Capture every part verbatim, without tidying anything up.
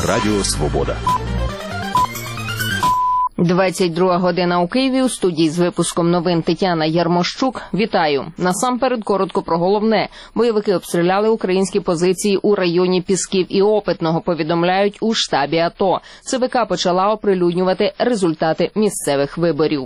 Радіо Свобода. двадцять друга година у Києві. У студії з випуском новин Тетяна Ярмощук. Вітаю. Насамперед коротко про головне. Бойовики обстріляли українські позиції у районі Пісків і Опитного, повідомляють у штабі АТО. ЦВК почала оприлюднювати результати місцевих виборів.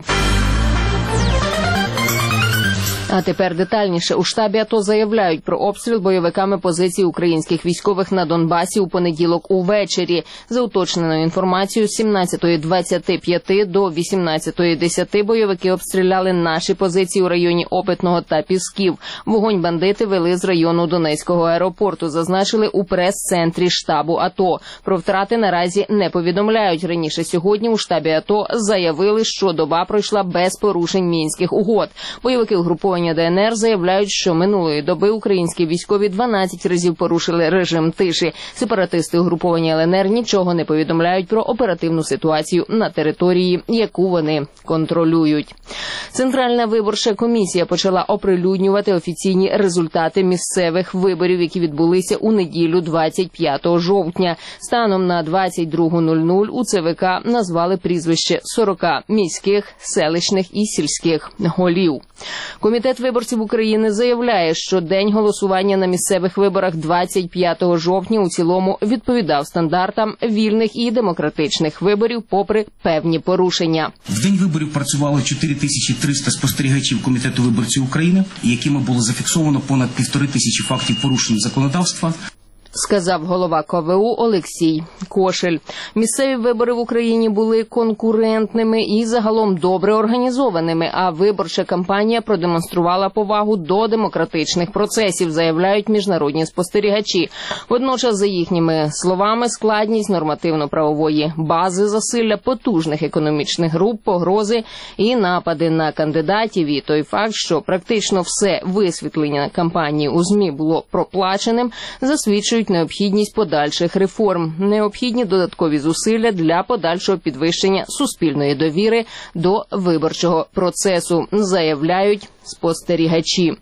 А тепер детальніше. У штабі АТО заявляють про обстріл бойовиками позицій українських військових на Донбасі у понеділок увечері. За уточненою інформацією, з сімнадцятої двадцяти п'яти до вісімнадцятої десяти бойовики обстріляли наші позиції у районі Опитного та Пісків. Вогонь бандити вели з району Донецького аеропорту, зазначили у прес-центрі штабу АТО. Про втрати наразі не повідомляють. Раніше сьогодні у штабі АТО заявили, що доба пройшла без порушень Мінських угод. Бойовики угруповання ДНР заявляють, що минулої доби українські військові дванадцять разів порушили режим тиші. Сепаратисти угруповання ЛНР нічого не повідомляють про оперативну ситуацію на території, яку вони контролюють. Центральна виборча комісія почала оприлюднювати офіційні результати місцевих виборів, які відбулися у неділю двадцять п'ятого жовтня. Станом на двадцять друга нуль нуль у ЦВК назвали прізвище сорока міських, селищних і сільських голів. Комітет виборців України заявляє, що день голосування на місцевих виборах двадцять п'ятого жовтня у цілому відповідав стандартам вільних і демократичних виборів, попри певні порушення. В день виборів працювало чотири тисячі триста спостерігачів Комітету виборців України, якими було зафіксовано понад півтори тисячі фактів порушень законодавства, сказав голова КВУ Олексій Кошель. Місцеві вибори в Україні були конкурентними і загалом добре організованими, а виборча кампанія продемонструвала повагу до демократичних процесів, заявляють міжнародні спостерігачі. Водночас, за їхніми словами, складність нормативно-правової бази, засилля потужних економічних груп, погрози і напади на кандидатів, і той факт, що практично все висвітлення кампанії у ЗМІ було проплаченим, засвідчують необхідність подальших реформ, необхідні додаткові зусилля для подальшого підвищення суспільної довіри до виборчого процесу, заявляють спостерігачі.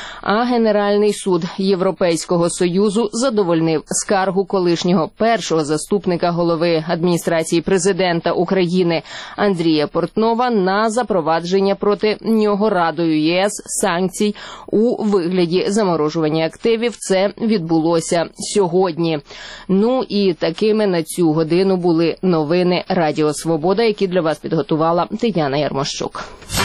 А Генеральний суд Європейського Союзу задовольнив скаргу колишнього першого заступника голови адміністрації президента України Андрія Портнова на запровадження проти нього Радою ЄС санкцій у вигляді заморожування активів. Це відбулося сьогодні. Ну і такими на цю годину були новини Радіо Свобода, які для вас підготувала Тетяна Ярмощук.